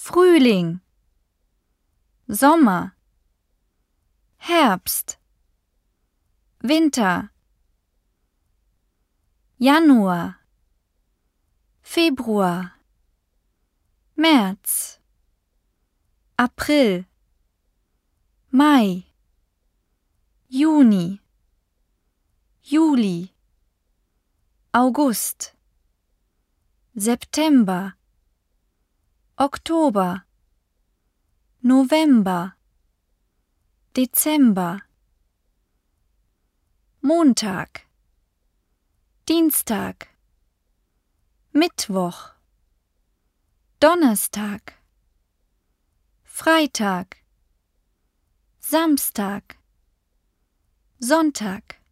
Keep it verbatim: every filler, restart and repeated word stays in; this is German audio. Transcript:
Frühling, Sommer, Herbst, Winter, Januar, Februar, März, April, Mai, Juni, Juli, August, September, Oktober, November, Dezember, Montag, Dienstag, Mittwoch, Donnerstag, Freitag, Samstag, Sonntag.